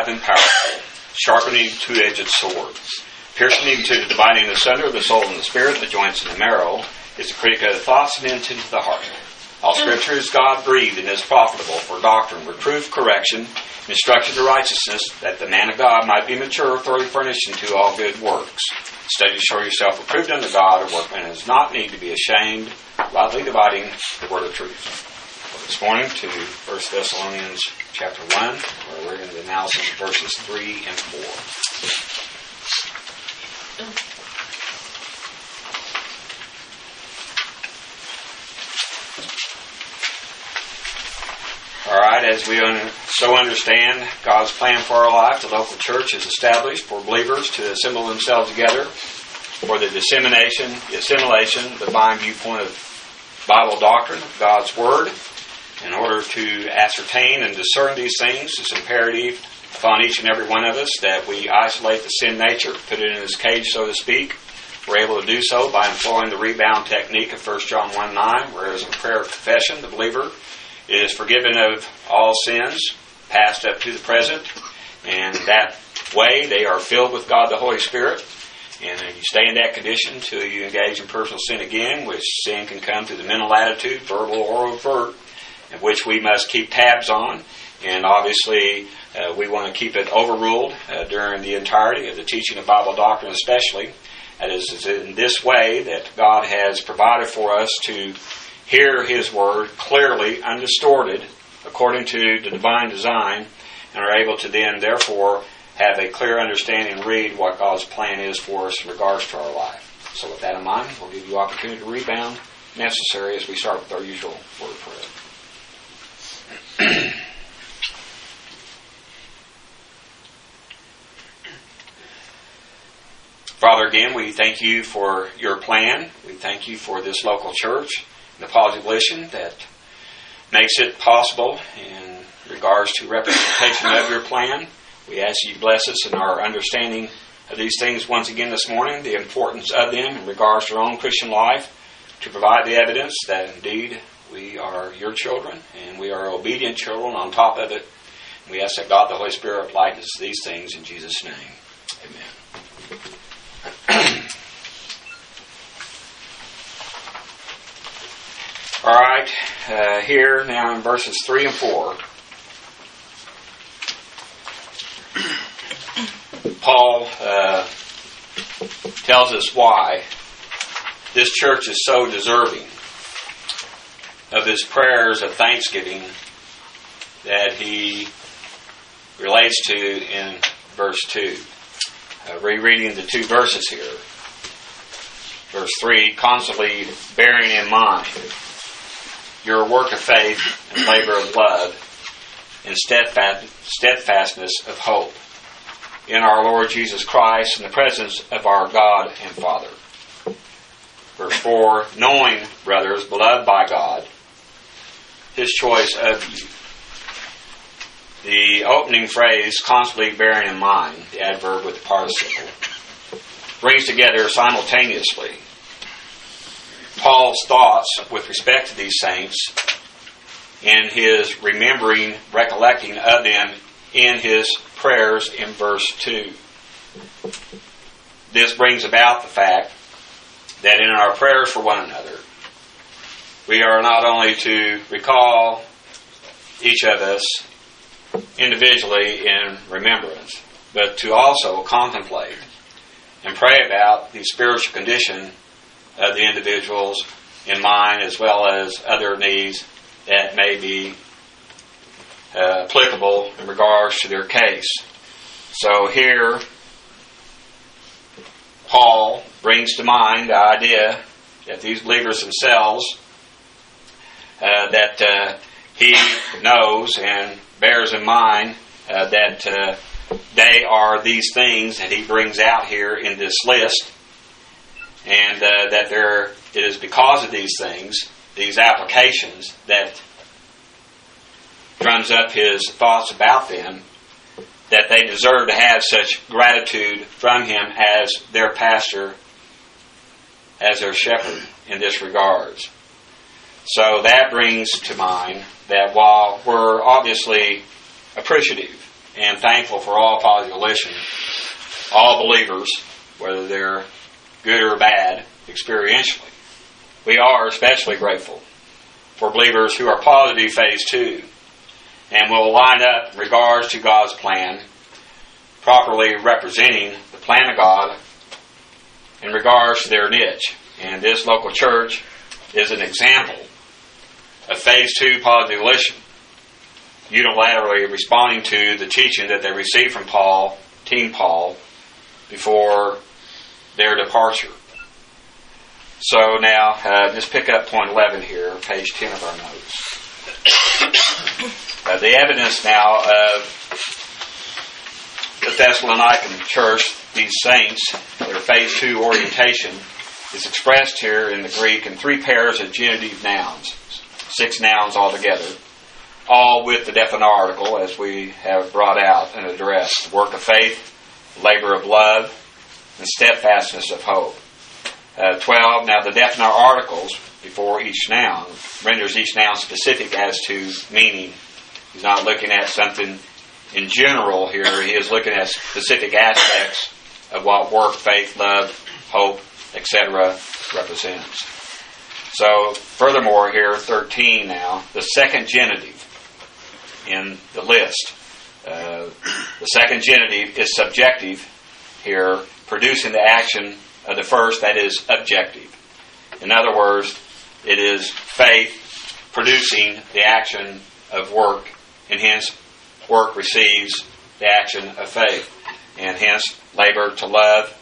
and powerful, sharpening two-edged sword, piercing even to the dividing asunder of the soul and the spirit, the joints and the marrow, is the critic of the thoughts and intent of the heart. All Scripture is God-breathed and is profitable for doctrine, reproof, correction, instruction to righteousness, that the man of God might be mature, thoroughly furnished into all good works. Study to show yourself approved unto God, a workman does not need to be ashamed, rightly dividing the word of truth. Well, this morning to 1 Thessalonians chapter 1, where we're in the analysis of verses 3 and 4. All right, as we so understand God's plan for our life, the local church is established for believers to assemble themselves together for the dissemination, the assimilation, the divine viewpoint of Bible doctrine, of God's Word. In order to ascertain and discern these things, it's imperative upon each and every one of us that we isolate the sin nature, put it in its cage, so to speak. We're able to do so by employing the rebound technique of 1 John 1:9, whereas in prayer of confession, the believer is forgiven of all sins, past up to the present, and that way they are filled with God the Holy Spirit. And you stay in that condition until you engage in personal sin again, which sin can come through the mental attitude, verbal or overt, and which we must keep tabs on. And obviously, we want to keep it overruled during the entirety of the teaching of Bible doctrine especially. That is in this way that God has provided for us to hear His Word clearly, undistorted, according to the divine design, and are able to then, therefore, have a clear understanding and read what God's plan is for us in regards to our life. So with that in mind, we'll give you opportunity to rebound necessary as we start with our usual word of prayer. Father, again, we thank you for your plan. We thank you for this local church, the positive volition that makes it possible in regards to representation of your plan. We ask you to bless us in our understanding of these things once again this morning, the importance of them in regards to our own Christian life, to provide the evidence that indeed we are your children and we are obedient children on top of it. We ask that God the Holy Spirit light us these things in Jesus' name. Amen. All right, here now in verses 3 and 4, Paul tells us why this church is so deserving of his prayers of thanksgiving that he relates to in verse 2. Rereading the two verses here. Verse 3, constantly bearing in mind your work of faith and labor of love and steadfastness of hope in our Lord Jesus Christ in the presence of our God and Father. Verse 4, knowing, brothers, beloved by God, His choice of you. The opening phrase, constantly bearing in mind, the adverb with the participle, brings together simultaneously Paul's thoughts with respect to these saints and his remembering, recollecting of them in his prayers in verse 2. This brings about the fact that in our prayers for one another, we are not only to recall each of us individually in remembrance, but to also contemplate and pray about the spiritual condition of the individuals in mind, as well as other needs that may be applicable in regards to their case. So here, Paul brings to mind the idea that these believers themselves, that he knows and bears in mind that they are these things that he brings out here in this list, and that it is because of these things, these applications, that drums up his thoughts about them, that they deserve to have such gratitude from him as their pastor, as their shepherd in this regards. So that brings to mind that while we're obviously appreciative and thankful for all positive volition. All believers, whether they're good or bad, experientially. We are especially grateful for believers who are positive phase 2 and will line up in regards to God's plan, properly representing the plan of God in regards to their niche. And this local church is an example of phase 2 positive volition, unilaterally responding to the teaching that they received from Paul, Team Paul, before their departure. So now, just pick up point 11 here, page 10 of our notes. The evidence now of the Thessalonican church, these saints, their phase 2 orientation, is expressed here in the Greek in 3 pairs of genitive nouns, 6 nouns altogether, all with the definite article, as we have brought out and addressed: work of faith, labor of love, and steadfastness of hope. 12, now the definite articles before each noun renders each noun specific as to meaning. He's not looking at something in general here. He is looking at specific aspects of what work, faith, love, hope, etc. represents. So, furthermore here, 13 now, the second genitive in the list. The second genitive is subjective here, producing the action of the first, that is objective. In other words, it is faith producing the action of work, and hence work receives the action of faith, and hence labor to love,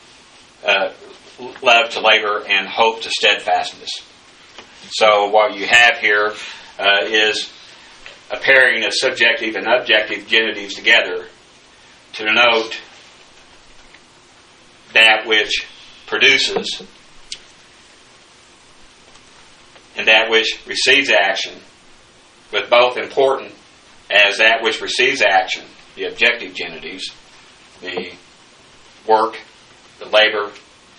love to labor, and hope to steadfastness. So what you have here is a pairing of subjective and objective genitives together to denote that which produces and that which receives action, with both important as that which receives action, the objective genitives, the work, the labor,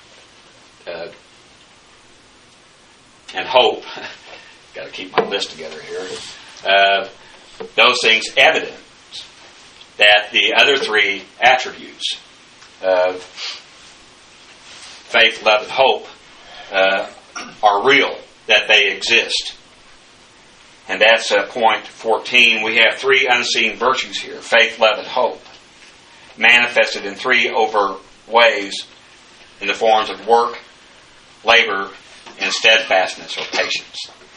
and hope. Got to keep my list together here. Those things evidence that the other 3 attributes of faith, love, and hope are real, that they exist. And that's point 14. We have 3 unseen virtues here: faith, love, and hope, manifested in 3 overt ways in the forms of work, labor, and steadfastness or patience.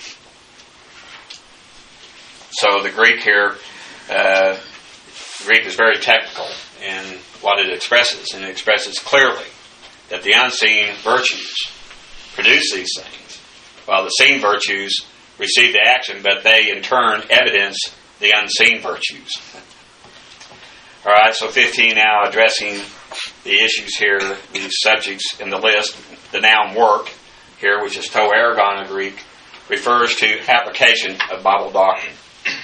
So the Greek here, Greek is very technical in what it expresses, and it expresses clearly that the unseen virtues produce these things, while the seen virtues receive the action, but they in turn evidence the unseen virtues. All right, so 15 now, addressing the issues here, these subjects in the list. The noun work here, which is to ergon in Greek, refers to application of Bible doctrine.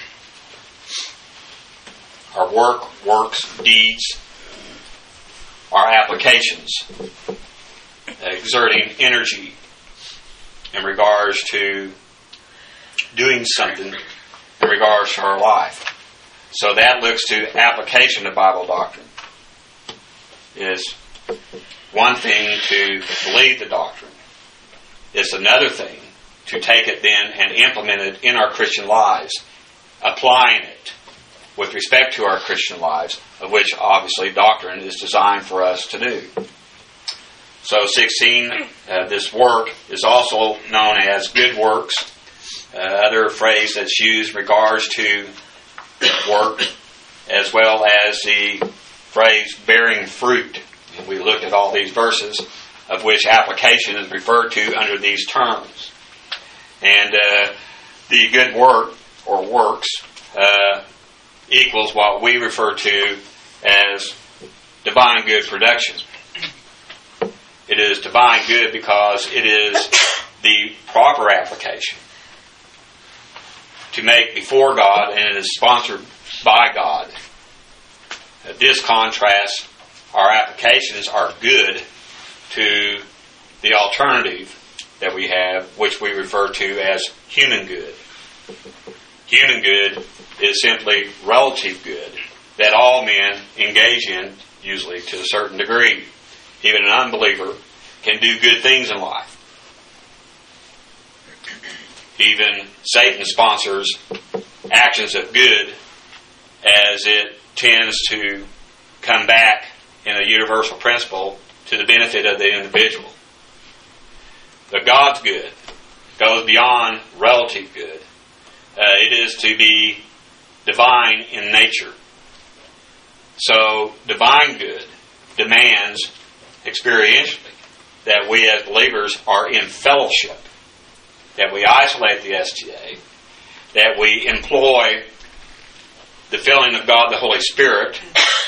Our work, works, deeds are applications, exerting energy in regards to doing something in regards to our life. So that looks to application of Bible doctrine. It is one thing to believe the doctrine. It's another thing to take it then and implement it in our Christian lives, applying it with respect to our Christian lives, of which obviously doctrine is designed for us to do. So 16, this work is also known as good works. Other phrase that's used in regards to work, as well as the phrase bearing fruit. And we looked at all these verses, of which application is referred to under these terms. And the good work, or works, equals what we refer to as divine good production. It is divine good because it is the proper application to make before God, and it is sponsored by God. This contrasts our applications are good to the alternative that we have, which we refer to as human good. Human good is simply relative good that all men engage in, usually to a certain degree. Even an unbeliever can do good things in life. Even Satan sponsors actions of good as it tends to come back in a universal principle to the benefit of the individual. But God's good goes beyond relative good. It is to be divine in nature. So divine good demands experientially that we as believers are in fellowship, that we isolate the STA, that we employ the filling of God the Holy Spirit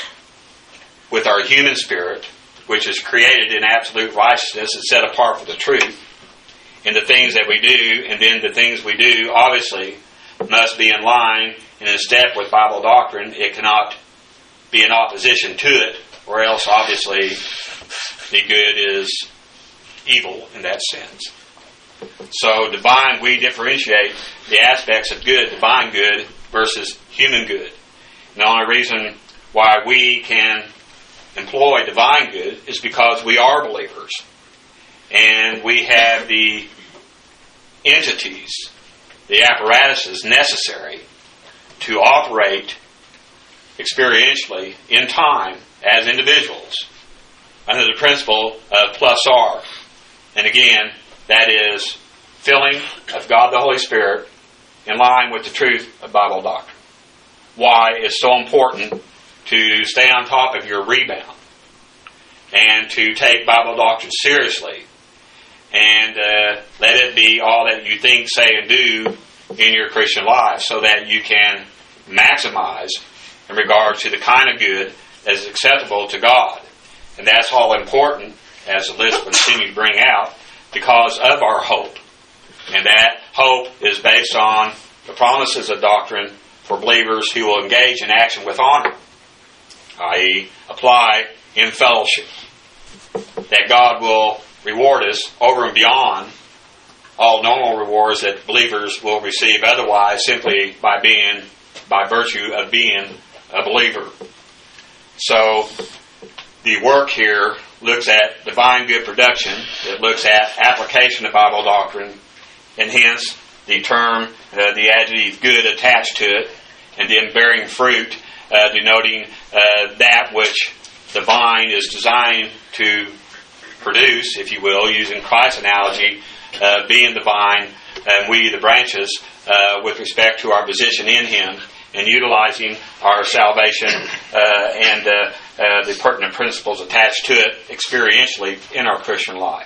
with our human spirit, which is created in absolute righteousness and set apart for the truth, in the things that we do, and then the things we do obviously must be in line and in step with Bible doctrine. It cannot be in opposition to it, or else obviously the good is evil in that sense. So divine, we differentiate the aspects of good, divine good versus human good. And the only reason why we can employ divine good is because we are believers. And we have the entities, the apparatuses necessary to operate experientially in time as individuals under the principle of plus R. And again, that is filling of God the Holy Spirit in line with the truth of Bible doctrine. Why it's so important to stay on top of your rebound and to take Bible doctrine seriously and let it be all that you think, say, and do in your Christian life so that you can maximize in regard to the kind of good that is acceptable to God. And that's all important, as the list will continue to bring out, because of our hope. And that hope is based on the promises of doctrine for believers who will engage in action with honor, i.e., apply in fellowship. That God will reward us over and beyond all normal rewards that believers will receive otherwise simply by virtue of being a believer. So the work here looks at divine good production. It looks at application of Bible doctrine, and hence the term, the adjective good attached to it, and then bearing fruit, denoting that which the vine is designed to produce, if you will, using Christ's analogy, being the vine, and we the branches, with respect to our position in Him, and utilizing our salvation and the pertinent principles attached to it experientially in our Christian life.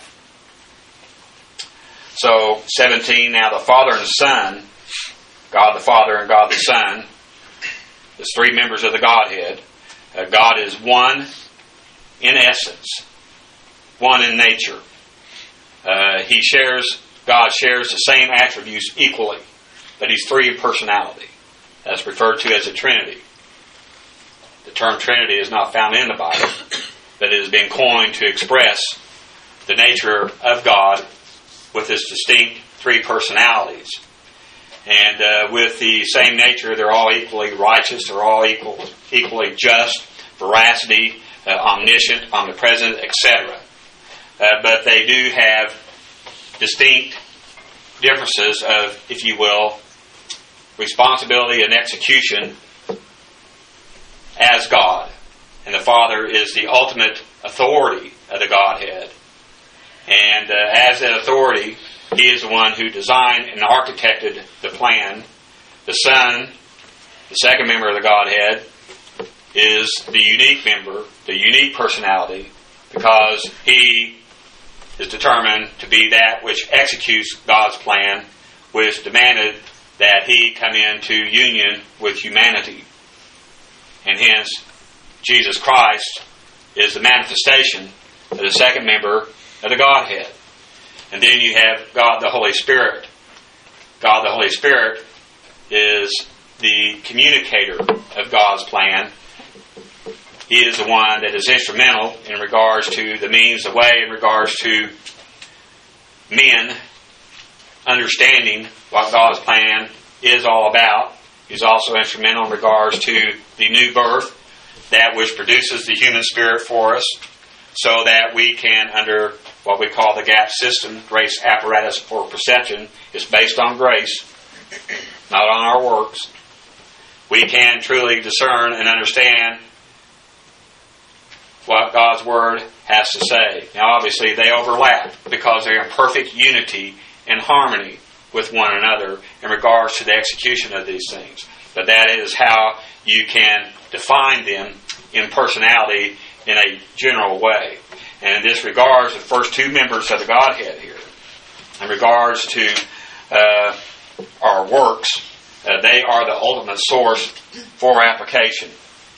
So, 17, now the Father and the Son, God the Father and God the Son, there's three members of the Godhead. God is one in essence, one in nature. God shares the same attributes equally, but He's three in personality. That's referred to as a Trinity. The term Trinity is not found in the Bible, but it has been coined to express the nature of God with His distinct three personalities. And with the same nature, they're all equally righteous, they're all equally just, veracity, omniscient, omnipresent, etc. But they do have distinct differences of, if you will, responsibility and execution as God. And the Father is the ultimate authority of the Godhead. And as that authority, He is the one who designed and architected the plan. The Son, the second member of the Godhead, is the unique member, the unique personality, because He is determined to be that which executes God's plan, which demanded that He come into union with humanity. And hence, Jesus Christ is the manifestation of the second member of the Godhead. And then you have God the Holy Spirit. God the Holy Spirit is the communicator of God's plan. He is the one that is instrumental in regards to the means, the way, in regards to men understanding what God's plan is all about. He's also instrumental in regards to the new birth that which produces the human spirit for us, so that we can, under what we call the GAP system, grace apparatus for perception, is based on grace, not on our works. We can truly discern and understand what God's Word has to say. Now, obviously, they overlap because they're in perfect unity and harmony with one another in regards to the execution of these things. But that is how you can define them in personality in a general way. And in this regards, the first two members of the Godhead here, in regards to our works, they are the ultimate source for application.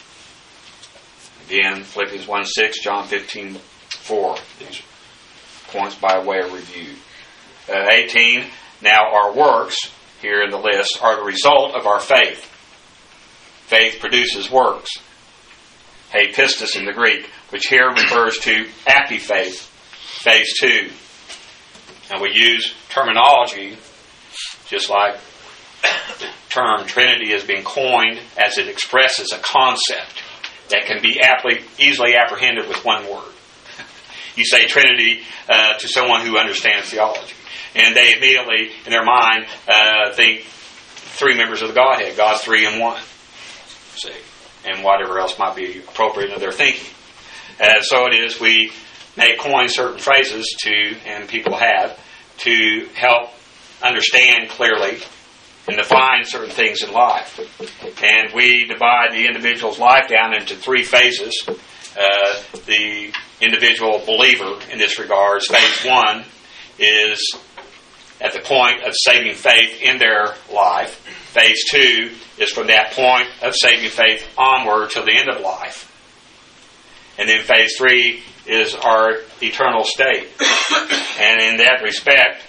Again, Philippians 1:6, John 15:4. These points by way of review. 18, now our works, here in the list, are the result of our faith. Faith produces works. Hey, pistis in the Greek, which here refers to active faith, phase 2. And we use terminology just like the term Trinity has been coined as it expresses a concept that can be easily apprehended with one word. You say Trinity to someone who understands theology, and they immediately, in their mind, think three members of the Godhead. God's three in one. See, and whatever else might be appropriate in their thinking. So it is, we may coin certain phrases and people have, to help understand clearly and define certain things in life. And we divide the individual's life down into three phases. The individual believer in this regard, phase 1, is at the point of saving faith in their life. Phase 2 is from that point of saving faith onward till the end of life. And then phase 3 is our eternal state. And in that respect,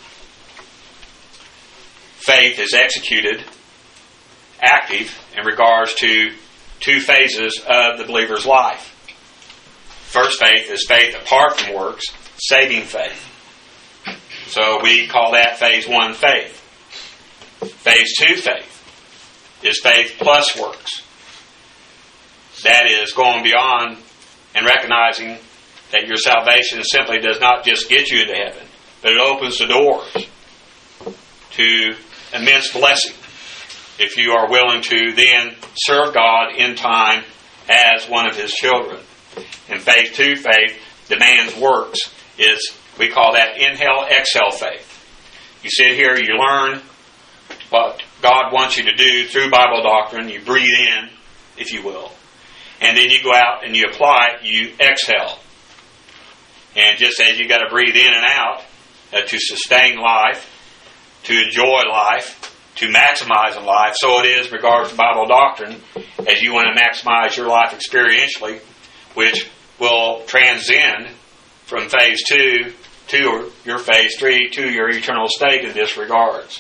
faith is executed, active, in regards to two phases of the believer's life. First faith is faith apart from works, saving faith. So we call that phase 1 faith. Phase 2 faith is faith plus works. That is going beyond and recognizing that your salvation simply does not just get you into heaven, but it opens the doors to immense blessing if you are willing to then serve God in time as one of His children. And phase 2 faith demands works. We call that inhale, exhale faith. You sit here, you learn what God wants you to do through Bible doctrine. You breathe in, if you will. And then you go out and you apply it, you exhale. And just as you got to breathe in and out to sustain life, to enjoy life, to maximize life, so it is in regards to Bible doctrine, as you want to maximize your life experientially, which will transcend from phase 2 to your phase 3 to your eternal state in this regards.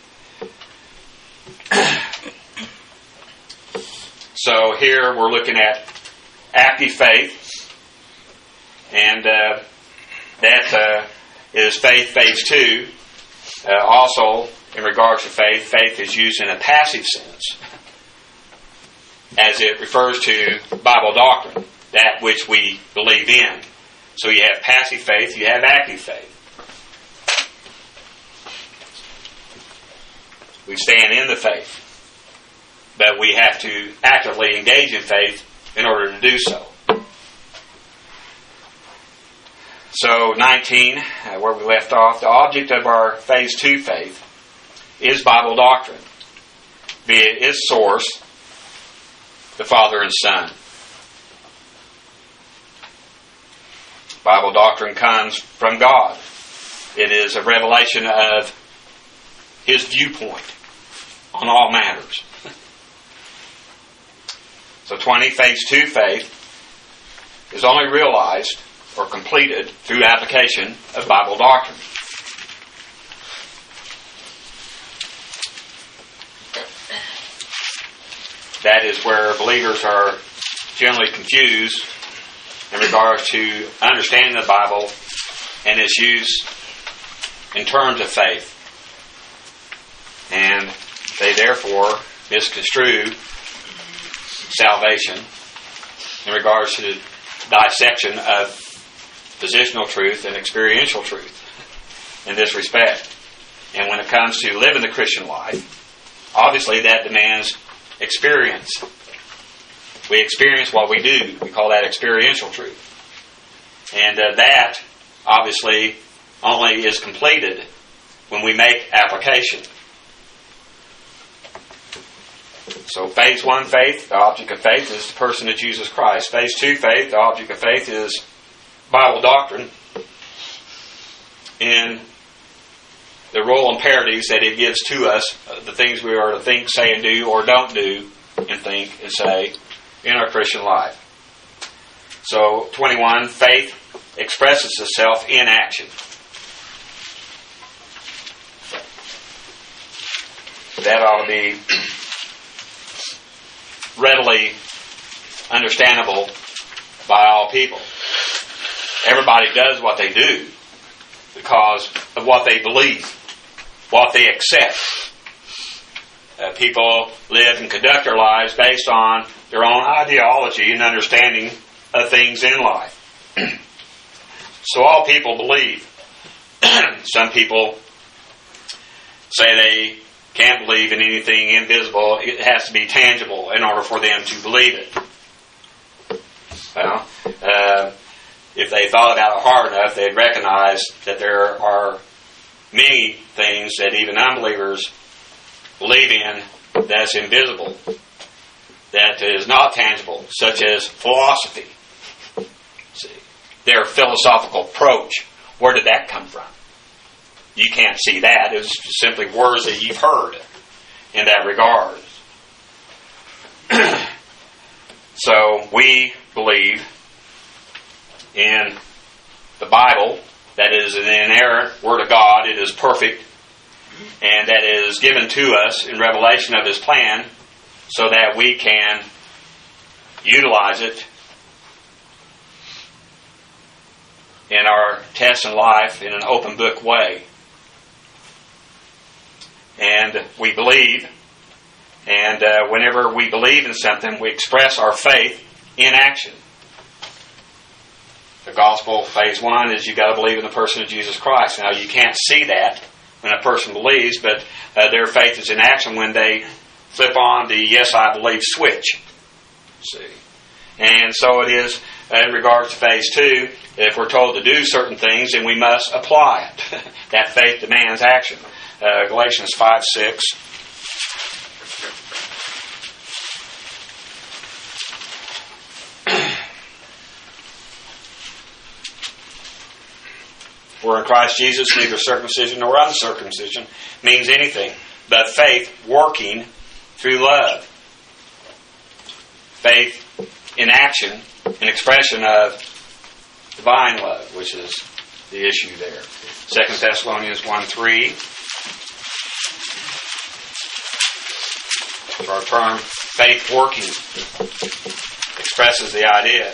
So here we're looking at active faith, and that is faith phase 2. Also, in regards to faith, faith is used in a passive sense, as it refers to Bible doctrine, that which we believe in. So you have passive faith, you have active faith. We stand in the faith, but we have to actively engage in faith in order to do so. So 19, where we left off, the object of our phase 2 faith is Bible doctrine, be it its source, the Father and Son. Bible doctrine comes from God. It is a revelation of His viewpoint on all matters. So 20, phase 2 faith is only realized or completed through application of Bible doctrine. That is where believers are generally confused in regards to understanding the Bible and its use in terms of faith. And they therefore misconstrue salvation in regards to the dissection of positional truth and experiential truth in this respect. And when it comes to living the Christian life, obviously that demands experience. We experience what we do. We call that experiential truth. And that, obviously, only is completed when we make application. So phase 1 faith, the object of faith is the person of Jesus Christ. Phase 2 faith, the object of faith is Bible doctrine and the role imperatives that it gives to us, the things we are to think, say, and do, or don't do, and think, and say, in our Christian life. So, 21, faith expresses itself in action. That ought to be readily understandable by all people. Everybody does what they do because of what they believe, what they accept. People live and conduct their lives based on their own ideology and understanding of things in life. So all people believe. Some people say they can't believe in anything invisible. It has to be tangible in order for them to believe it. Well, if they thought about it hard enough, they'd recognize that there are many things that even unbelievers believe in that's invisible, that is not tangible, such as philosophy. See, their philosophical approach, where did that come from? You can't see that. It's simply words that you've heard in that regard. So we believe in the Bible, that is an inerrant Word of God. It is perfect, and that is given to us in revelation of His plan so that we can utilize it in our tests in life in an open book way. And we believe, and whenever we believe in something, we express our faith in action. The gospel, phase 1, is you've got to believe in the person of Jesus Christ. Now, you can't see that when a person believes, but their faith is in action when they flip on the yes, I believe switch. See? And so it is in regards to phase 2. If we're told to do certain things, then we must apply it. That faith demands action. Galatians 5:6. For in Christ Jesus, neither circumcision nor uncircumcision means anything, but faith working through love. Faith in action, an expression of divine love, which is the issue there. 2 Thessalonians 1:3. Our term faith working expresses the idea.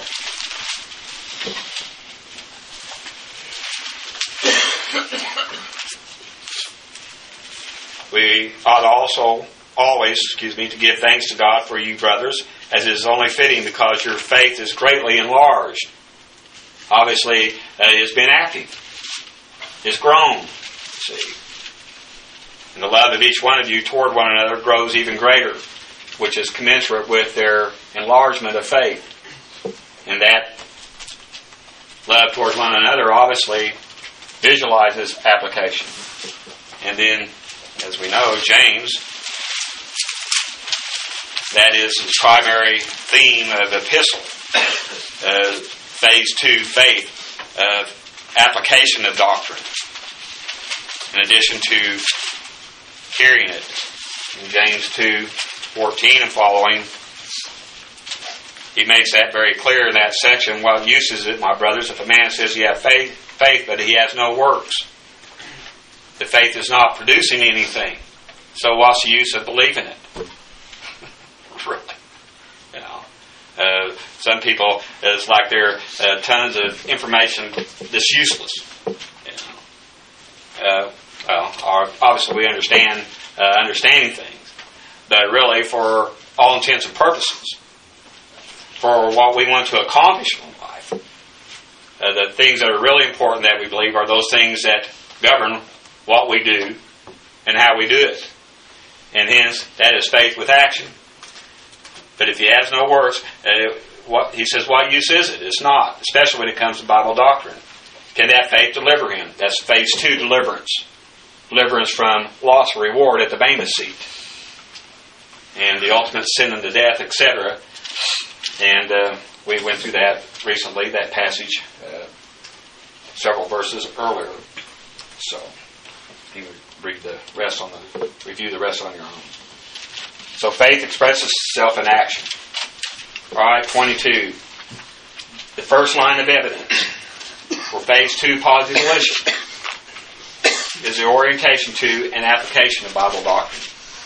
We ought also always, to give thanks to God for you, brothers, as it is only fitting, because your faith is greatly enlarged. Obviously, it has been active. It's grown. See. And the love of each one of you toward one another grows even greater, which is commensurate with their enlargement of faith. And that love towards one another obviously visualizes application. And then, as we know, James, that is his primary theme of epistle. Phase 2, faith, application of doctrine. In addition to hearing it. In James 2:14 and following, he makes that very clear in that section. What use is it, my brothers, if a man says he has faith, but he has no works? The faith is not producing anything. So what's the use of believing it? Really? You know, some people, it's like there are tons of information that's useless. You know. Obviously we understand understanding things, but really for all intents and purposes, for what we want to accomplish in life. The things that are really important that we believe are those things that govern what we do and how we do it. And hence, that is faith with action. But if he has no works, he says, what use is it? It's not, especially when it comes to Bible doctrine. Can that faith deliver him? That's phase 2, deliverance. Deliverance from loss or reward at the Bema seat. And the ultimate sin unto death, etc. And we went through that recently, that passage, several verses earlier. So you can review the rest on your own. So faith expresses itself in action. All right, 22. The first line of evidence for phase 2 positive volition is the orientation to and application of Bible doctrine.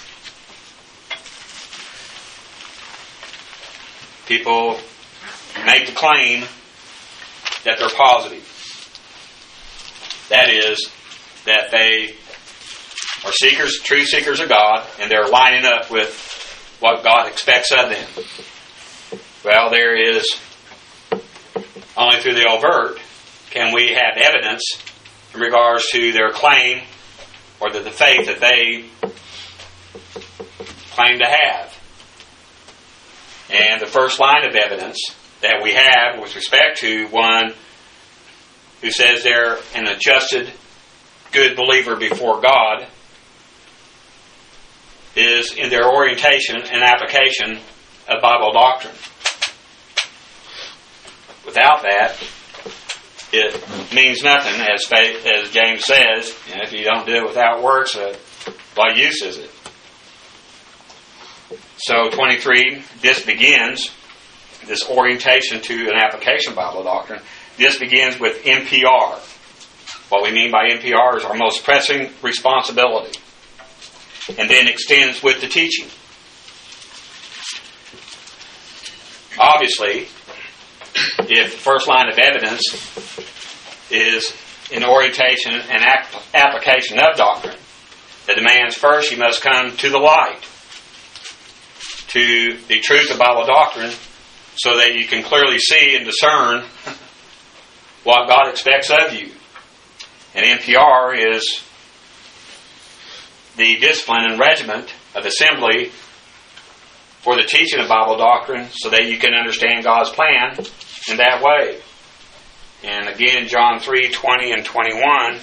People make the claim that they're positive. That is, that they are seekers, true seekers of God, and they're lining up with what God expects of them. Well, there is, only through the overt can we have evidence in regards to their claim or the faith that they claim to have. And the first line of evidence that we have with respect to one who says they're an adjusted, good believer before God is in their orientation and application of Bible doctrine. Without that, it means nothing, as James says. And if you don't do it without works, what use is it? So 23, this orientation to an application of Bible doctrine, this begins with NPR. What we mean by NPR is our most pressing responsibility. And then extends with the teaching. Obviously, if the first line of evidence is an orientation and application of doctrine, that demands first you must come to the light, to the truth of Bible doctrine, so that you can clearly see and discern what God expects of you. And NPR is the discipline and regiment of assembly for the teaching of Bible doctrine, so that you can understand God's plan in that way. And again, John 3, 20 and 21,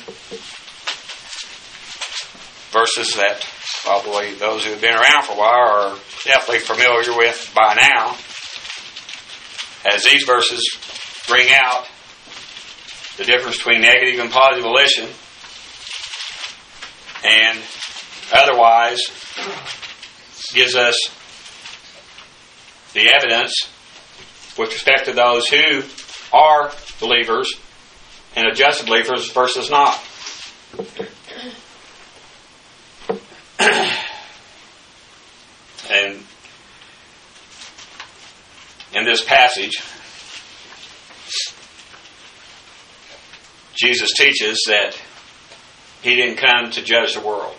verses that probably those who have been around for a while are definitely familiar with by now, as these verses bring out the difference between negative and positive volition, and otherwise gives us the evidence with respect to those who are believers and adjusted believers versus not. And in this passage, Jesus teaches that He didn't come to judge the world.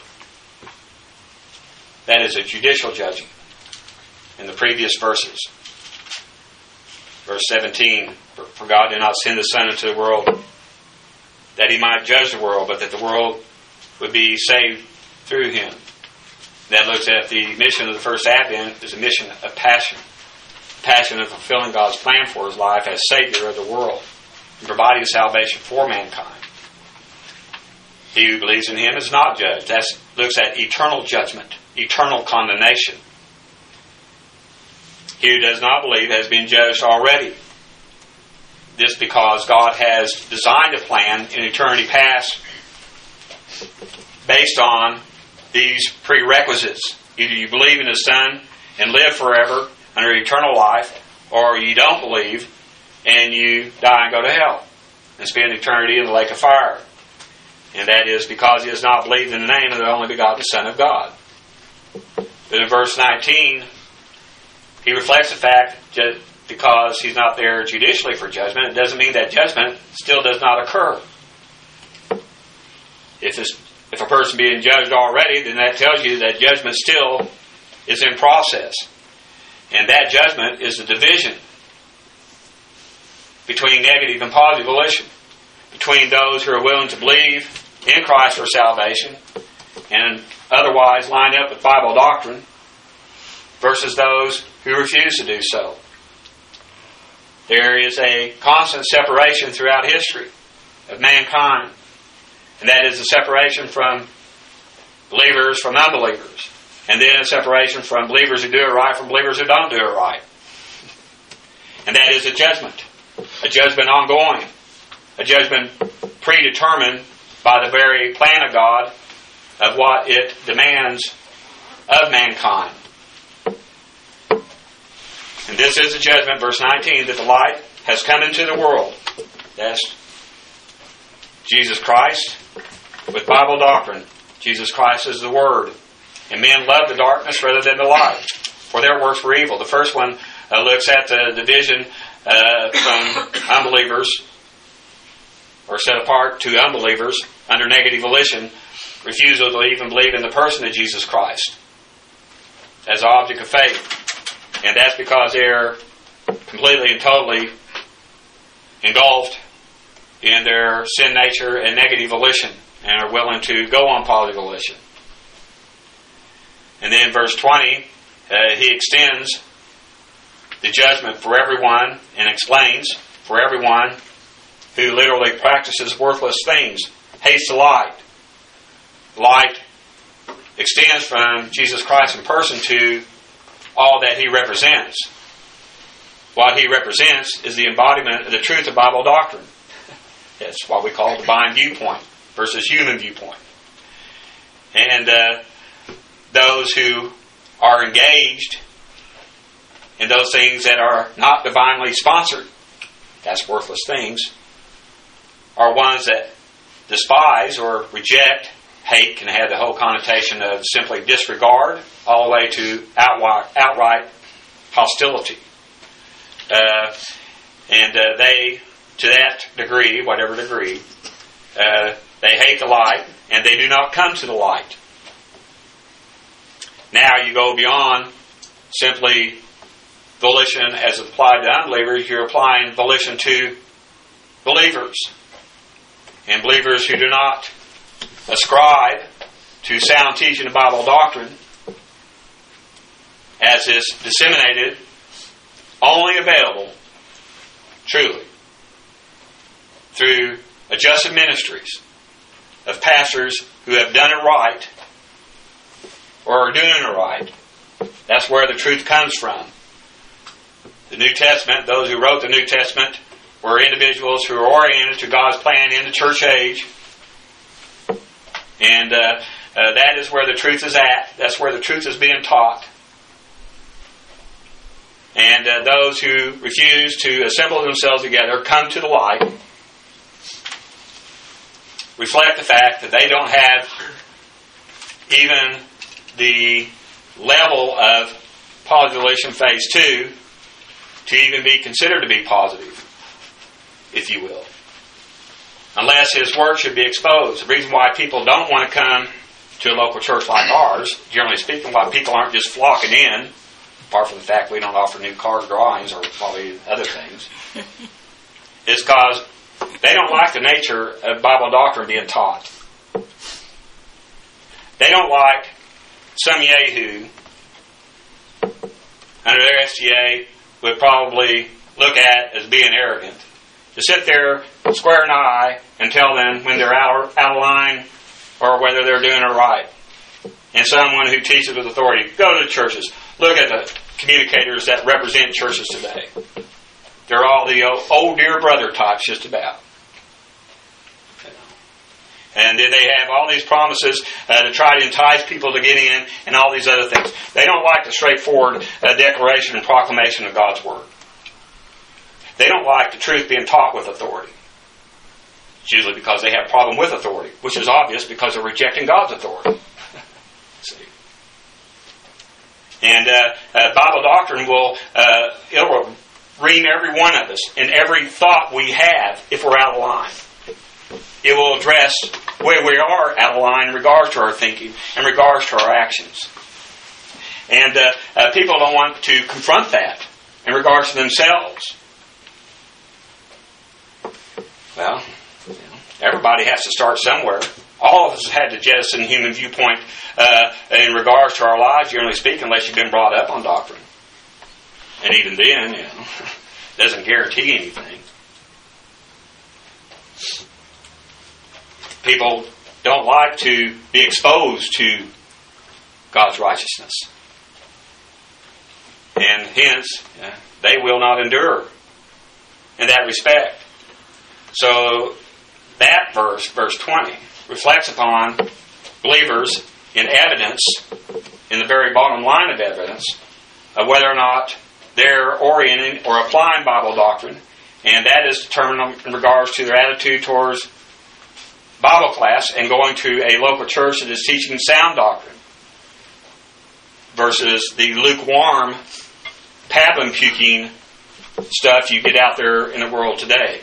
That is a judicial judging in the previous verses. Verse 17, for God did not send the Son into the world that He might judge the world, but that the world would be saved through Him. That looks at the mission of the first advent as a mission of passion. Passion of fulfilling God's plan for His life as Savior of the world and providing salvation for mankind. He who believes in Him is not judged. That looks at eternal judgment, eternal condemnation. He who does not believe has been judged already. This because God has designed a plan in eternity past based on these prerequisites. Either you believe in His Son and live forever under eternal life, or you don't believe and you die and go to hell and spend eternity in the lake of fire. And that is because he has not believed in the name of the only begotten Son of God. But in verse 19, he reflects the fact that because he's not there judicially for judgment, it doesn't mean that judgment still does not occur. If a person being judged already, then that tells you that judgment still is in process. And that judgment is the division between negative and positive volition, between those who are willing to believe in Christ for salvation and otherwise line up with Bible doctrine versus those who refuse to do so. There is a constant separation throughout history of mankind, and that is a separation from believers from unbelievers, and then a separation from believers who do it right from believers who don't do it right. And that is a judgment ongoing, a judgment predetermined by the very plan of God of what it demands of mankind. And this is the judgment, verse 19, that the light has come into the world. That's Jesus Christ with Bible doctrine. Jesus Christ is the Word. And men love the darkness rather than the light, for their works were evil. The first one looks at the division from unbelievers, or set apart to unbelievers under negative volition, refusal to even believe in the person of Jesus Christ as the object of faith. And that's because they're completely and totally engulfed in their sin nature and negative volition and are willing to go on positive volition. And then verse 20, he extends the judgment for everyone and explains for everyone who literally practices worthless things, hates the light. Light extends from Jesus Christ in person to all that he represents. What he represents is the embodiment of the truth of Bible doctrine. That's what we call divine viewpoint versus human viewpoint. And those who are engaged in those things that are not divinely sponsored, that's worthless things, are ones that despise or reject. Hate can have the whole connotation of simply disregard all the way to outright hostility. And they, to that degree, whatever degree, they hate the light and they do not come to the light. Now you go beyond simply volition as applied to unbelievers. You're applying volition to believers. And believers who do not ascribe to sound teaching of Bible doctrine as is disseminated, only available, truly, through adjusted ministries of pastors who have done it right or are doing it right. That's where the truth comes from. The New Testament, those who wrote the New Testament, were individuals who are oriented to God's plan in the church age. And that is where the truth is at. That's where the truth is being taught. And those who refuse to assemble themselves together, come to the light, reflect the fact that they don't have even the level of positive volition phase 2 to even be considered to be positive, if you will. Unless his work should be exposed. The reason why people don't want to come to a local church like ours, generally speaking, why people aren't just flocking in, apart from the fact we don't offer new car drawings or probably other things, is because they don't like the nature of Bible doctrine being taught. They don't like some Yahoo under their STA would probably look at as being arrogant. To sit there, square an eye, and tell them when they're out of line or whether they're doing it right. And someone who teaches with authority, go to the churches. Look at the communicators that represent churches today. They're all the old dear brother types just about. And then they have all these promises to try to entice people to get in and all these other things. They don't like the straightforward declaration and proclamation of God's Word. They don't like the truth being taught with authority. It's usually because they have a problem with authority, which is obvious because they're rejecting God's authority. See? And Bible doctrine will it'll ream every one of us in every thought we have if we're out of line. It will address where we are out of line in regards to our thinking, in regards to our actions. And people don't want to confront that in regards to themselves. Well, everybody has to start somewhere. All of us had to jettison human viewpoint in regards to our lives, generally speaking, unless you've been brought up on doctrine. And even then, doesn't guarantee anything. People don't like to be exposed to God's righteousness. And hence, they will not endure in that respect. So that verse 20, reflects upon believers in evidence, in the very bottom line of evidence, of whether or not they're orienting or applying Bible doctrine, and that is determined in regards to their attitude towards Bible class and going to a local church that is teaching sound doctrine versus the lukewarm, pablum-puking stuff you get out there in the world today.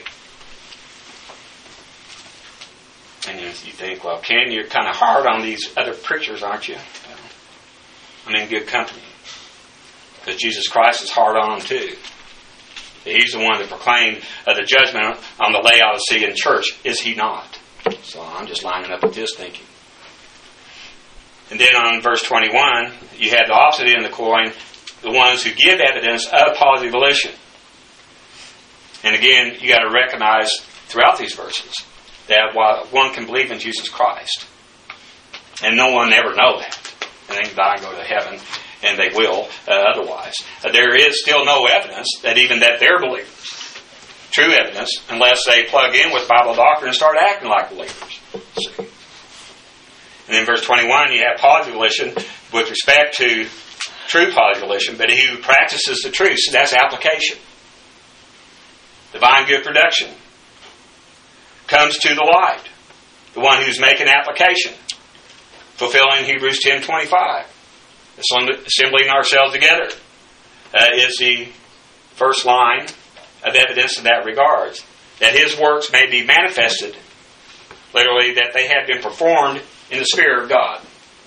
And you think, well, Ken, you're kind of hard on these other preachers, aren't you? I'm in good company. Because Jesus Christ is hard on them too. He's the one that proclaimed the judgment on the Laodicean church, is he not? So I'm just lining up with this thinking. And then on verse 21, you have the opposite end of the coin, the ones who give evidence of positive volition. And again, you got to recognize throughout these verses that one can believe in Jesus Christ, and no one ever know that, and they can die and go to heaven, and they will otherwise. There is still no evidence that even that they're believers, true evidence, unless they plug in with Bible doctrine and start acting like believers. See? And in verse 21, you have positive volition with respect to true positive volition, but he who practices the truth, so that's application. Divine good production comes to the light. The one who's making application, fulfilling Hebrews 10:25, assembling ourselves together, is the first line of evidence in that regards. That his works may be manifested, literally, that they have been performed in the Spirit of God.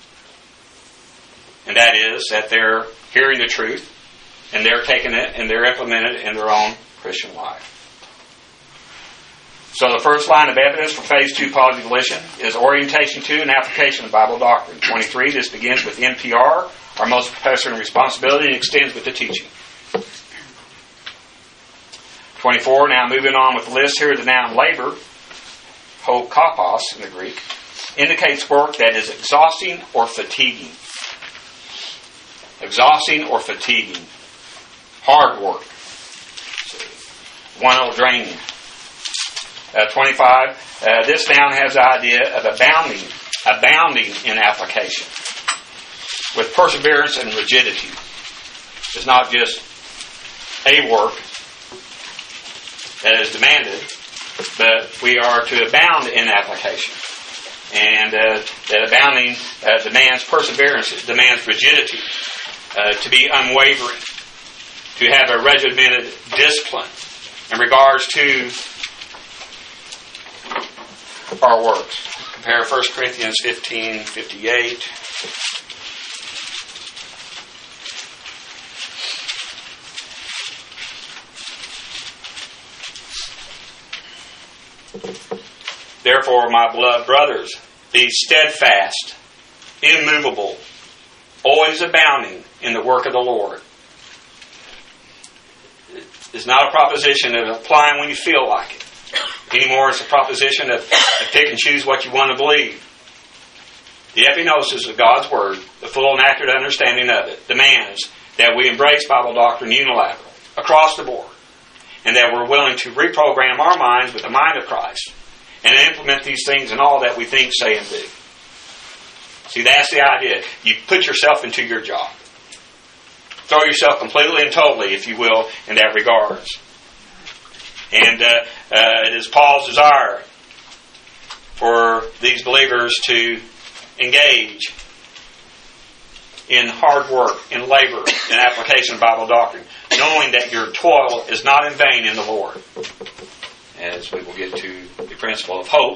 And that is that they're hearing the truth, and they're taking it, and they're implementing it in their own Christian life. So the first line of evidence for phase 2 positive volition is orientation to and application of Bible doctrine. 23, this begins with NPR, our most professor responsibility, and extends with the teaching. 24, now moving on with the list here, the noun labor, ho kapos in the Greek, indicates work that is exhausting or fatiguing. Exhausting or fatiguing. Hard work. One will drain you. 25, this noun has the idea of abounding in application, with perseverance and rigidity. It's not just a work that is demanded, but we are to abound in application. And that abounding demands perseverance, it demands rigidity, to be unwavering, to have a regimented discipline in regards to our works. Compare 1 Corinthians 15:58. Therefore, my beloved brothers, be steadfast, immovable, always abounding in the work of the Lord. It's not a proposition of applying when you feel like it. Anymore, it's a proposition of pick and choose what you want to believe. The epignosis of God's Word, the full and accurate understanding of it, demands that we embrace Bible doctrine unilaterally, across the board, and that we're willing to reprogram our minds with the mind of Christ and implement these things in all that we think, say, and do. See, that's the idea. You put yourself into your job. Throw yourself completely and totally, if you will, in that regards. And it is Paul's desire for these believers to engage in hard work, in labor, in application of Bible doctrine, knowing that your toil is not in vain in the Lord. As we will get to the principle of hope,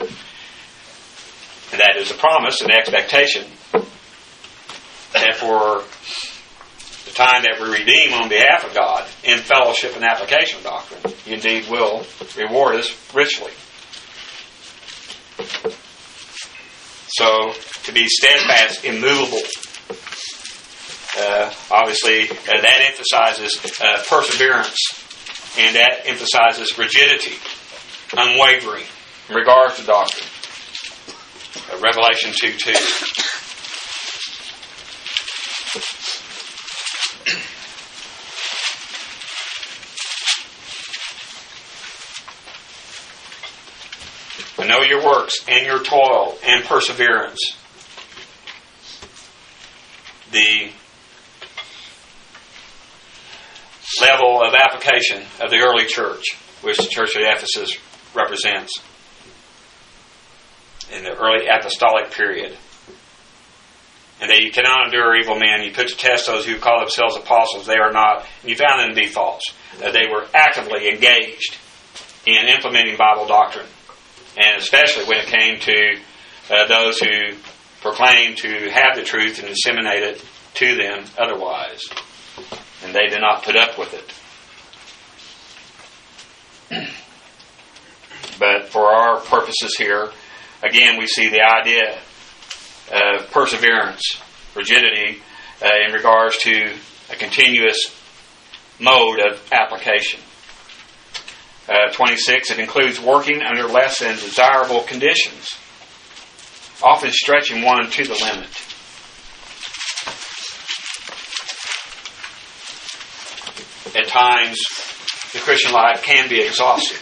and that is a promise and expectation that for the time that we redeem on behalf of God in fellowship and application of doctrine, He indeed will reward us richly. So, to be steadfast, immovable. Obviously, that emphasizes perseverance, and that emphasizes rigidity, unwavering in regards to doctrine. Revelation 2:2. I know your works and your toil and perseverance. The level of application of the early church, which the church at Ephesus represents in the early apostolic period. And that you cannot endure evil men. You put to test those who call themselves apostles. They are not. And you found them to be false. They were actively engaged in implementing Bible doctrine. And especially when it came to those who proclaimed to have the truth and disseminate it to them otherwise. And they did not put up with it. But for our purposes here, again, we see the idea of perseverance, rigidity, in regards to a continuous mode of application. 26, it includes working under less than desirable conditions, often stretching one to the limit. At times, the Christian life can be exhausting.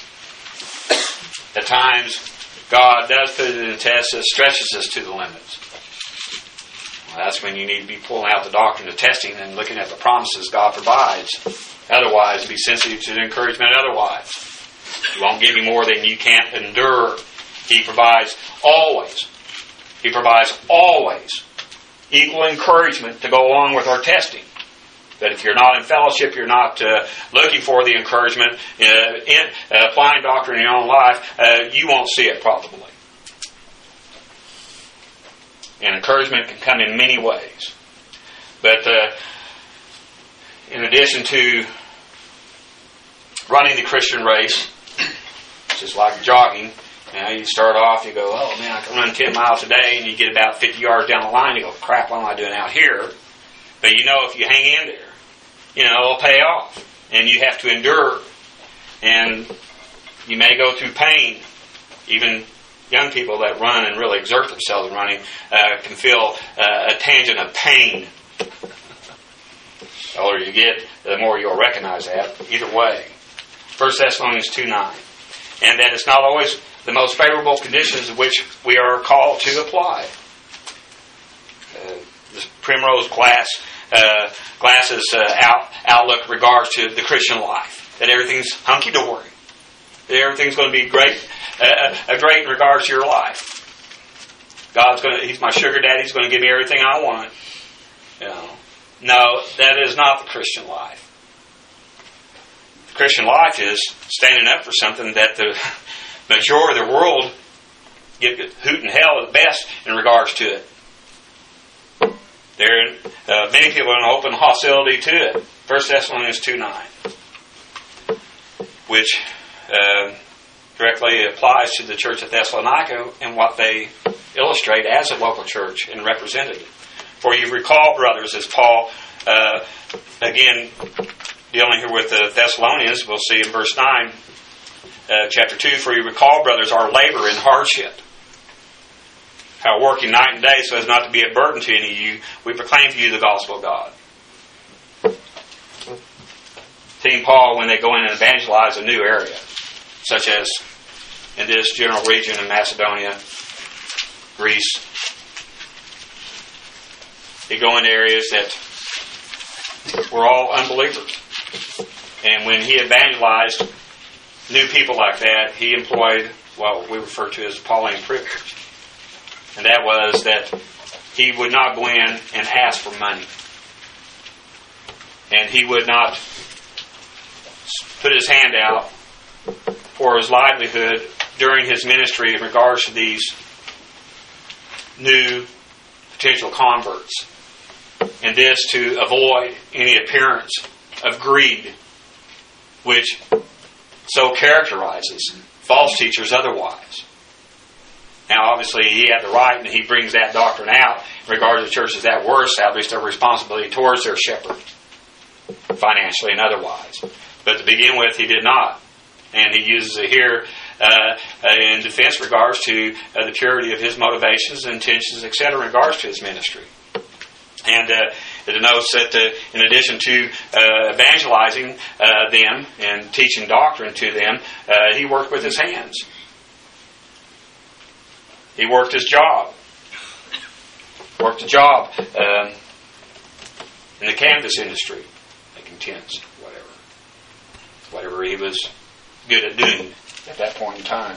At times, God does put it in a test that stretches us to the limits. Well, that's when you need to be pulling out the doctrine of testing and looking at the promises God provides. Otherwise, be sensitive to the encouragement otherwise. He won't give you more than you can't endure. He provides always. He provides always equal encouragement to go along with our testing. But if you're not in fellowship, you're not looking for the encouragement in applying doctrine in your own life, you won't see it probably. And encouragement can come in many ways. But in addition to running the Christian race, which is like jogging, you start off, you go, oh man, I can run 10 miles a day, and you get about 50 yards down the line, you go, crap, what am I doing out here? But you know if you hang in there, it'll pay off. And you have to endure. And you may go through pain. Even young people that run and really exert themselves in running can feel a tangent of pain. The older you get, the more you'll recognize that. Either way. 1 Thessalonians 2:9. And that it's not always the most favorable conditions in which we are called to apply. The primrose glasses outlook regards to the Christian life. That everything's hunky-dory. That everything's going to be great in regards to your life. He's my sugar daddy. He's going to give me everything I want. No, that is not the Christian life. The Christian life is standing up for something that the majority of the world give hoot and hell at best in regards to it. Many people are in open hostility to it. 1 Thessalonians 2:9, which directly applies to the church at Thessalonica and what they illustrate as a local church and representative. For you recall, brothers, as Paul, again, dealing here with the Thessalonians, we'll see in verse 9, chapter 2, for you recall, brothers, our labor and hardship. How working night and day so as not to be a burden to any of you, we proclaim to you the gospel of God. Seeing Paul, when they go in and evangelize a new area, such as in this general region in Macedonia, Greece, they go into areas that were all unbelievers. And when he evangelized new people like that, he employed what we refer to as Pauline privilege. And that was that he would not go in and ask for money. And he would not put his hand out for his livelihood during his ministry in regards to these new potential converts. And this to avoid any appearance of greed, which so characterizes false teachers otherwise. Now, obviously, he had the right, and he brings that doctrine out in regards to churches that were established, their responsibility towards their shepherd, financially and otherwise. But to begin with, he did not. And he uses it here in defense regards to the purity of his motivations, intentions, etc., in regards to his ministry. And it denotes that in addition to evangelizing them and teaching doctrine to them, he worked with his hands. He worked his job. Worked a job in the canvas industry, making tents, whatever he was good at doing at that point in time.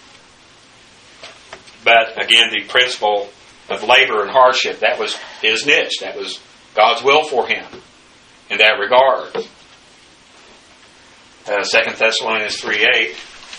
But again, the principle of labor and hardship, that was his niche. That was God's will for him in that regard. 2 Thessalonians 3:8.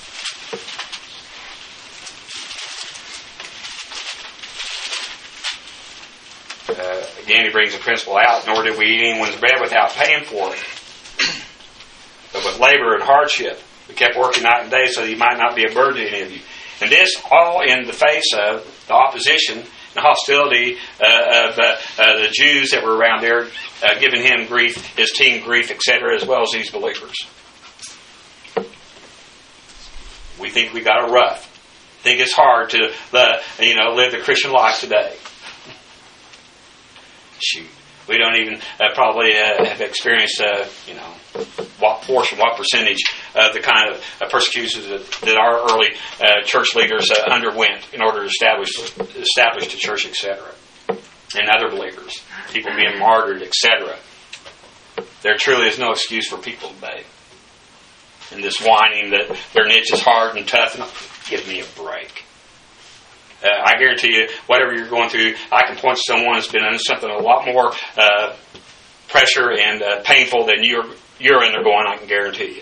Again, he brings the principle out, nor did we eat anyone's bread without paying for it. But with labor and hardship, we kept working night and day so that he might not be a burden to any of you. And this all in the face of the opposition and hostility of the Jews that were around there, giving him grief, his team grief, etc., as well as these believers. We think we got it rough. Think it's hard to live the Christian life today. Shoot, we don't even probably have experienced what portion, what percentage of the kind of persecutions that our early church leaders underwent in order to establish the church, etc., and other believers, people being martyred, etc. There truly is no excuse for people today. And this whining that their niche is hard and tough, and give me a break. I guarantee you, whatever you're going through, I can point to someone that's been in something a lot more pressure and painful than you're in there going, I can guarantee you.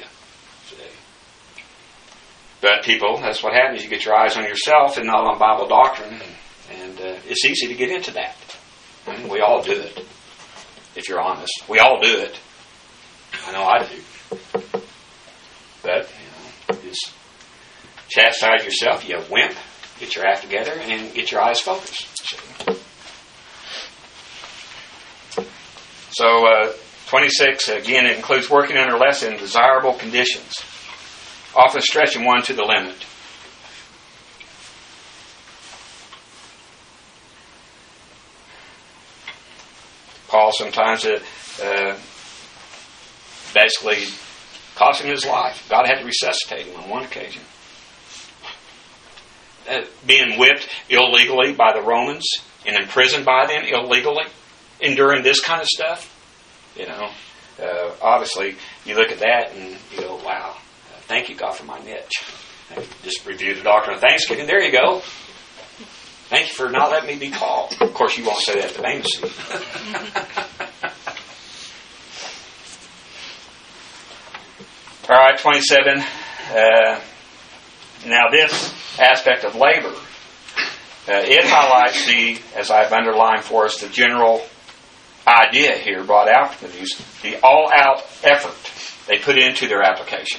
But people, that's what happens. You get your eyes on yourself and not on Bible doctrine, and it's easy to get into that. I mean, we all do it, if you're honest. We all do it. I know I do. But, just chastise yourself, you wimp. Get your act together and get your eyes focused. So, 26, again, it includes working under less than desirable conditions, often stretching one to the limit. Paul sometimes basically cost him his life. God had to resuscitate him on one occasion. Being whipped illegally by the Romans and imprisoned by them illegally, enduring this kind of stuff, obviously you look at that and you go, wow, thank you, God, for my niche. Just review the doctrine of Thanksgiving. There you go. Thank you for not letting me be called. Of course, you won't say that at the Bema seat. All right, 27. Now this aspect of labor, it highlights as I've underlined for us, the general idea here brought out from the all-out effort they put into their application.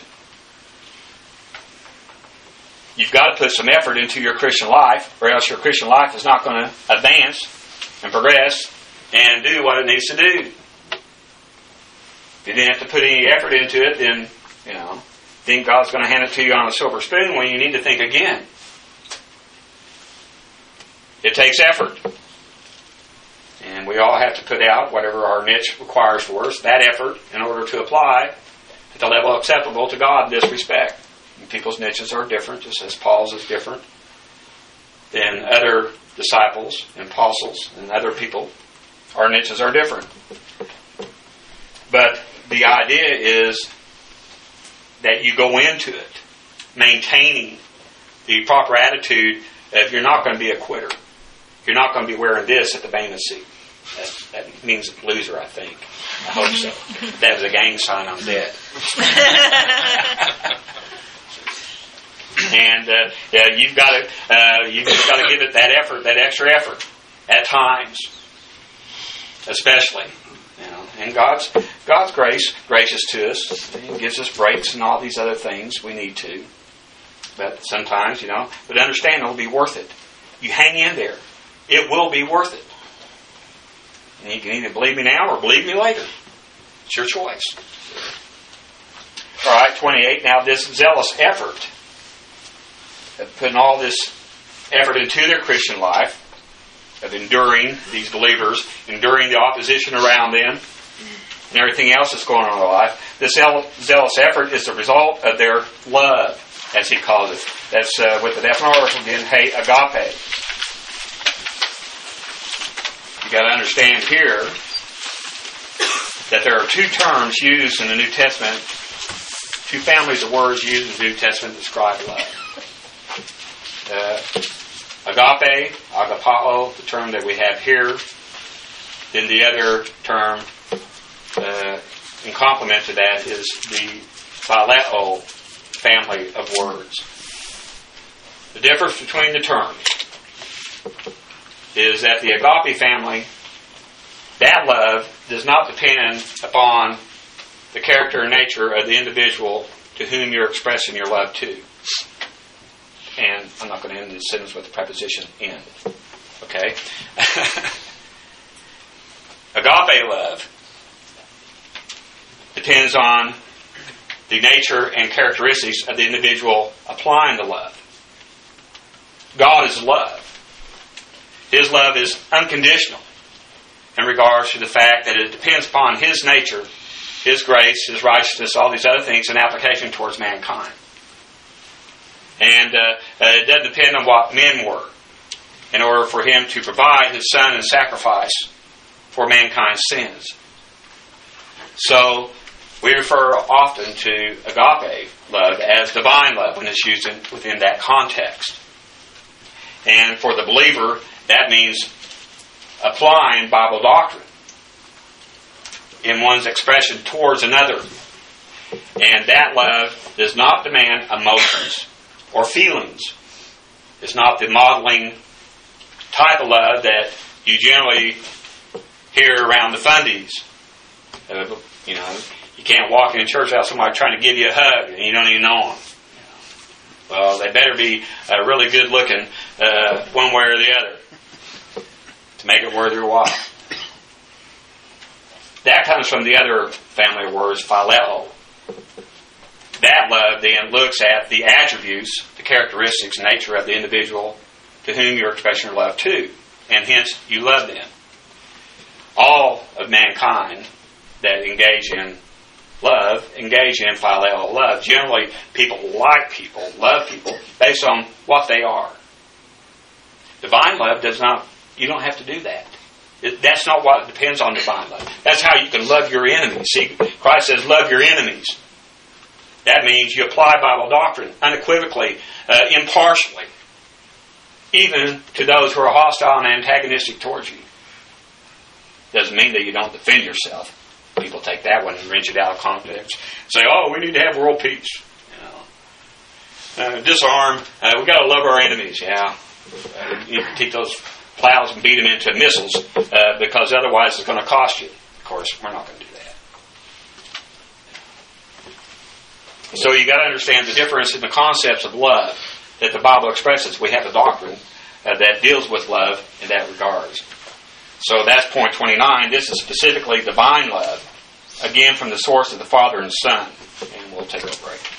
You've got to put some effort into your Christian life, or else your Christian life is not going to advance and progress and do what it needs to do. If you didn't have to put any effort into it, then, think God's going to hand it to you on a silver spoon when you need to think again. It takes effort. And we all have to put out whatever our niche requires for us, that effort, in order to apply at the level acceptable to God in this respect. And people's niches are different, just as Paul's is different than other disciples and apostles and other people. Our niches are different. But the idea is that you go into it maintaining the proper attitude that you're not going to be a quitter. You're not going to be wearing this at the Bema seat. That means loser, I think. I hope so. If that was a gang sign, I'm dead. And you've got to give it that effort, that extra effort, at times, especially. And God's gracious to us. He gives us breaks and all these other things we need to. But sometimes, but understand it'll be worth it. You hang in there. It will be worth it. And you can either believe me now or believe me later. It's your choice. All right, 28. Now this zealous effort of putting all this effort into their Christian life, of enduring these believers, enduring the opposition around them, and everything else that's going on in their life. This zealous effort is the result of their love, as he calls it. That's with the definite article again, hey, agape. You got to understand here that there are two terms used in the New Testament, two families of words used in the New Testament to describe love. Agape, agapao, the term that we have here. Then the other term, in complement to that, is the phileo family of words. The difference between the terms is that the agape family, that love does not depend upon the character and nature of the individual to whom you're expressing your love to. And I'm not going to end this sentence with the preposition "in." Okay? Agape love depends on the nature and characteristics of the individual applying the love. God is love. His love is unconditional in regards to the fact that it depends upon His nature, His grace, His righteousness, all these other things in application towards mankind. And it doesn't depend on what men were in order for Him to provide His Son in sacrifice for mankind's sins. So we refer often to agape love as divine love when it's used within that context. And for the believer, that means applying Bible doctrine in one's expression towards another. And that love does not demand emotions or feelings. It's not the modeling type of love that you generally hear around the fundies. You can't walk in a church without somebody trying to give you a hug and you don't even know them. Well, they better be really good looking one way or the other to make it worth your while. That comes from the other family of words, phileo. That love then looks at the attributes, the characteristics, nature of the individual to whom you're expressing your love to, and hence you love them. All of mankind that engage in love, engage in phileo love. Generally, people like people, love people, based on what they are. Divine love does not, you don't have to do that. That's not what depends on divine love. That's how you can love your enemies. See, Christ says, love your enemies. That means you apply Bible doctrine unequivocally, impartially, even to those who are hostile and antagonistic towards you. Doesn't mean that you don't defend yourself. People take that one and wrench it out of context. Say, oh, we need to have world peace. Disarm. We've got to love our enemies. Yeah. You need to take those plows and beat them into missiles because otherwise it's going to cost you. Of course, we're not going to do that. So you got to understand the difference in the concepts of love that the Bible expresses. We have a doctrine that deals with love in that regards. So that's point 29. This is specifically divine love, again from the source of the Father and Son. And we'll take a break.